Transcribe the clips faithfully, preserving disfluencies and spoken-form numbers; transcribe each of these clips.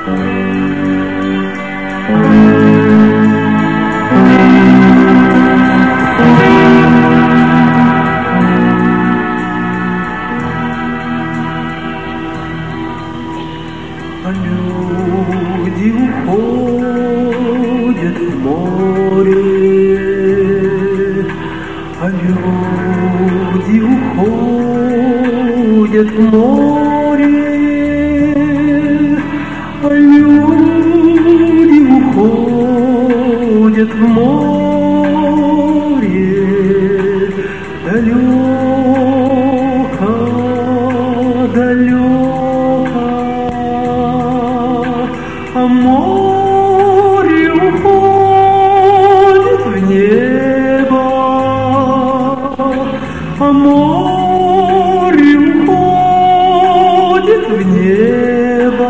А люди уходят в море, а люди уходят в море, а люди уходят в море, далеко, далеко. А море уходит в небо, а море уходит в небо,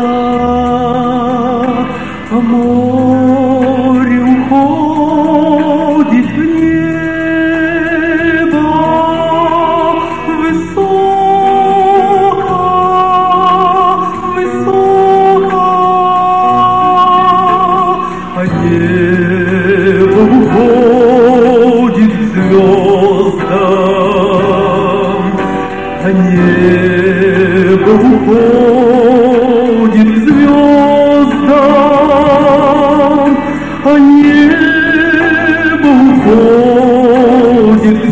а море уходит в небо высоко, высоко. А небо уходит к звездам, а небо уходит к звездам, а небо уходит к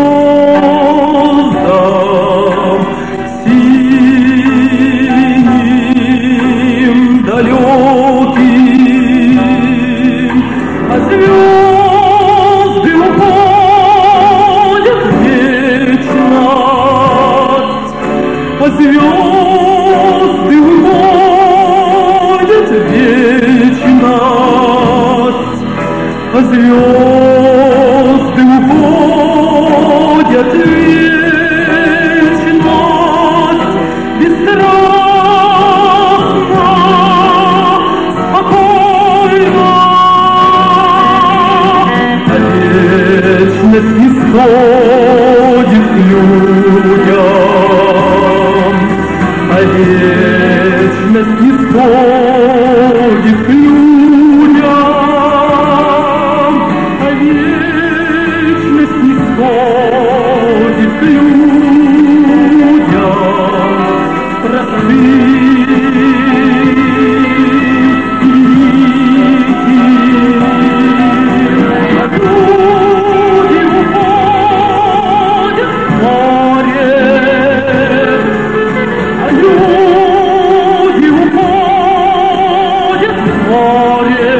звездам синим, далеким. А звезды уходят в вечность, а звезды уходят в вечность, а звезды уходят в вечность бесстрастно, спокойно. Вечность не сходит к людям, а вечность не сходит к людям, а вечность не сходит к людям простым и великим. Люди уходят в море, а люди уходят в море,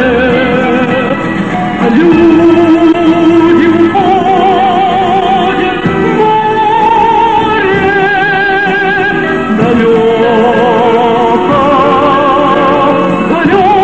а люди уходят в море, далеко, далеко.